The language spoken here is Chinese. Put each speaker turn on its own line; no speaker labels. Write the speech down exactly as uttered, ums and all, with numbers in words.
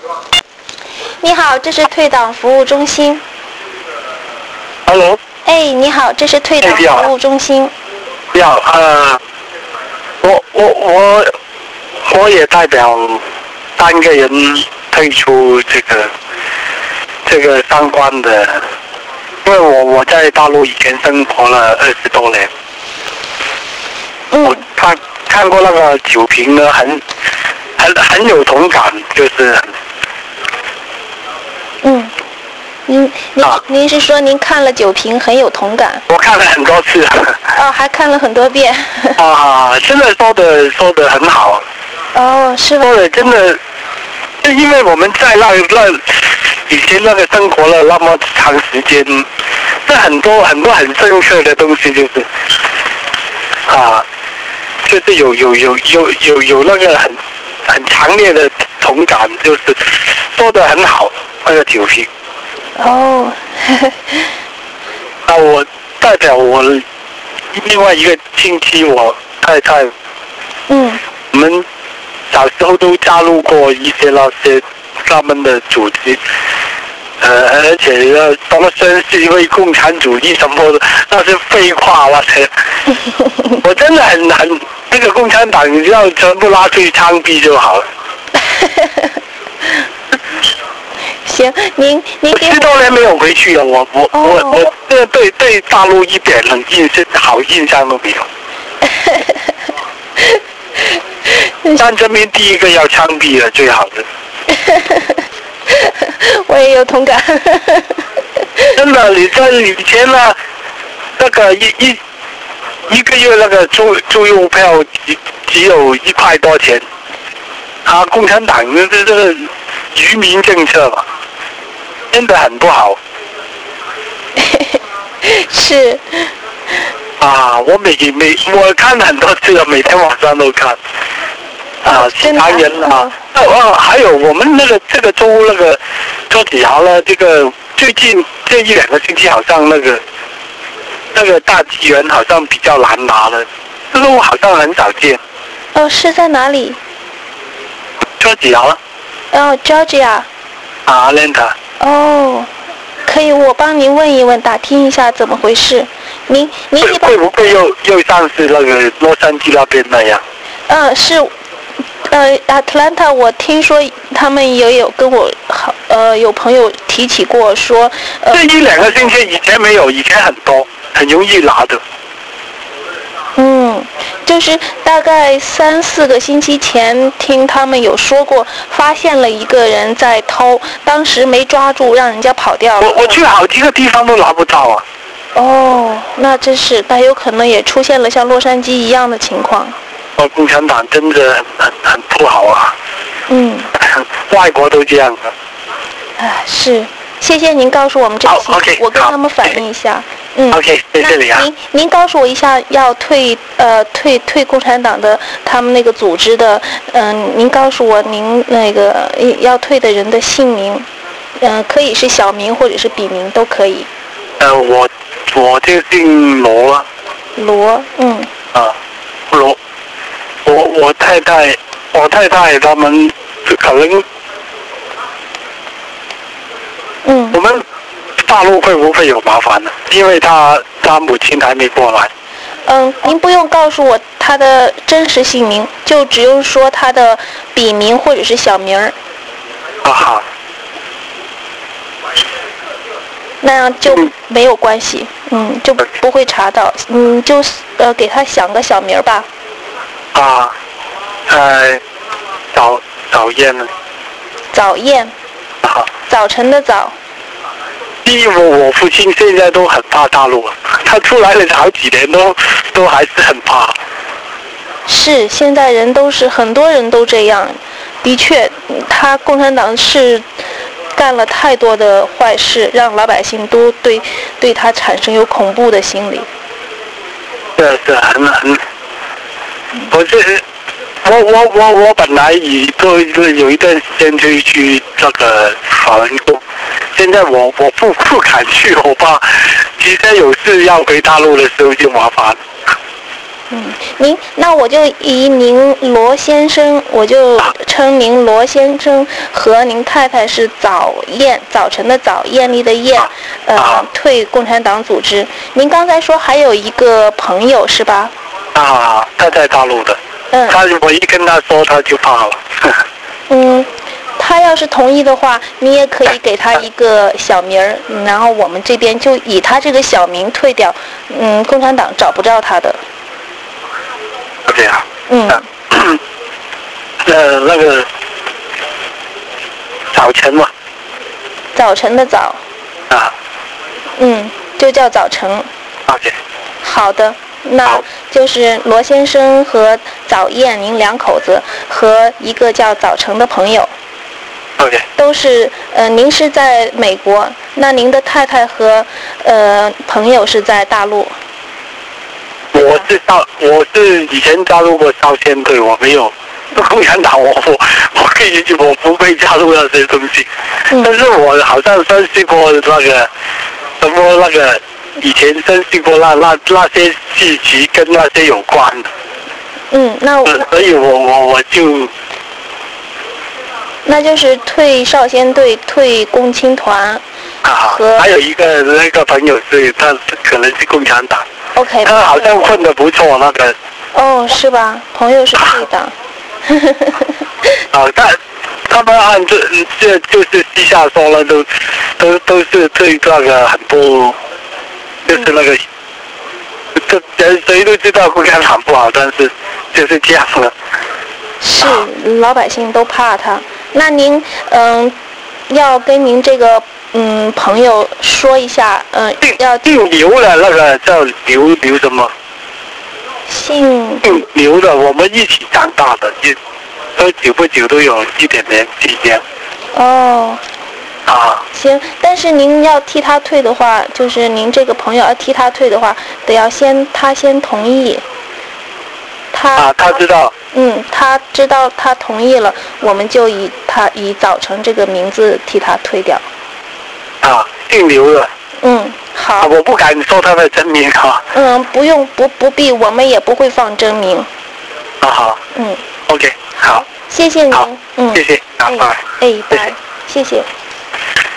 你好，这是退党服务中心。
Hello。
哎，你好，这是退党服务中心。
你好，呃，我我我我也代表三个人退出这个这个相关的，因为我我在大陆以前生活了二十多年。
嗯。
我看看过那个酒瓶呢，很很很有同感，就是。
嗯。您您、啊、您是说您看了酒瓶很有同感？
我看了很多次。
哦，还看了很多遍。
啊，真的说的说的很好。
哦，是吧？
说的真的，就因为我们在那那以前那个生活了那么长时间，这很多很多很深刻的东西，就是啊，就是有有有有有有那个很很强烈的同感，就是说的很好那个酒瓶。
哦，
那我代表我另外一个亲戚，我太太，
嗯，
我们小时候都加入过一些那些他们的组织，呃，而且要他们宣誓为共产主义什么的，那是废话，哇塞！我真的很很那个共产党，你要全部拉出去枪毙就好了。
行，您您
我十多年没有回去了，我我、哦、我我这对对大陆一点印象好印象都没有。但这边第一个要枪毙了，最好的。
我也有同感。
真的，你在以前呢，那个一一一个月那个住住邮票只只有一块多钱，啊，共产党这这个愚民政策嘛。真的很不好。
是。
啊，我每每我看很多次了，每天晚上都看。啊，其他人啊，哦、啊，还有我们那个这个州那个周子豪呢，这个最近这一两个星期好像那个那个大纪元好像比较难拿了，这个我好像很少见。
哦，是在哪里？
周子豪。
哦 ，Georgia。
啊 ，Atlanta。
哦，可以，我帮您问一问，打听一下怎么回事。您您一般
会不会又又像是那个洛杉矶那边那样？
嗯，是，呃，Atlanta，我听说他们也有跟我好，呃，有朋友提起过说，呃，
这一两个星期以前没有，以前很多，很容易拿的。
嗯，就是大概三四个星期前，听他们有说过，发现了一个人在偷，当时没抓住，让人家跑掉了。
我我去好几个地方都拿不到啊。
哦，那真是，但有可能也出现了像洛杉矶一样的情况。
哦，共产党真的很很很不好啊。
嗯。
外国都这样的。
哎，是，谢谢您告诉我们这个信息，
okay,
我跟他们反映一下。嗯
，OK， 谢谢你啊。
您您告诉我一下，要退呃退退共产党的他们那个组织的，嗯、呃，您告诉我您那个要退的人的姓名，嗯、呃，可以是小名或者是笔名都可以。
呃，我我就姓罗了。
罗，嗯。
啊，罗，我我太太，我太太他们可能，
嗯。
我们。大陆会不会有麻烦呢？因为他他母亲还没过来。
嗯，您不用告诉我他的真实姓名，就只用说他的笔名或者是小名儿。
啊哈。
那样就没有关系，嗯，就不会查到，嗯，就呃给他想个小名儿吧。
啊，呃，早早宴呢？
早宴。
啊。早
晨的早。
因为我父亲现在都很怕大陆，他出来了好几年都都还是很怕。
是，现在人都是很多人都这样，的确，他共产党是干了太多的坏事，让老百姓都对对他产生有恐怖的心理。
是是，很很，我是我我我我本来也都有一段时间就去那个法轮功。现在我我不不敢去，我怕其实有事要回大陆的时候就麻烦。
嗯，您那我就以您罗先生，我就称您罗先生和您太太是早燕，早晨的早，艳丽的艳，呃，退共产党组织。您刚才说还有一个朋友是吧？
啊，他在大陆的。
嗯。
他我一跟他说，他就怕了。
嗯。他要是同意的话，你也可以给他一个小名儿，然后我们这边就以他这个小名退掉，嗯，共产党找不着他的。
这样。
嗯。
呃，那个早晨嘛。
早晨的早。
啊。
嗯，就叫早晨。
OK。
好的，那就是罗先生和早燕，您两口子和一个叫早晨的朋友。
Okay.
都是呃，您是在美国，那您的太太和呃朋友是在大陆。
我是到我是以前加入过少先队，我没有共产党，我我我可以我不会加入那些东西，嗯、但是我好像分析过那个什么那个以前分析过那那那些剧集跟那些有关的。
嗯，那我
所以我我我就。
那就是退少先队、退共青团，
啊，还有一个那个朋友是他可能是共产党。
OK。
他好像混得不错那个。
哦，是吧？朋友是退党。
啊，他他们按这这就是私下说了，都都都是对那个很多，就是那个，这人谁都知道共产党不好，但是就是这样了。
是，老百姓都怕他。那您嗯，要跟您这个嗯朋友说一下，嗯，要
姓刘的那个叫刘刘什么？
姓
姓刘的，我们一起长大的，也都久不久都有一点联系这样。
哦。
啊。
行，但是您要替他退的话，就是您这个朋友要替他退的话，得要先他先同意。他
啊，他知道。
嗯，他知道他同意了，我们就以他以早晨这个名字替他退掉。
啊，姓刘的。
嗯，好。
啊、我不敢说他的真名哈。
嗯，不用，不不必，我们也不会放真名。
啊好。
嗯。
OK， 好。
谢谢您。
好。
嗯。
谢谢。
哎，哎，拜。谢谢。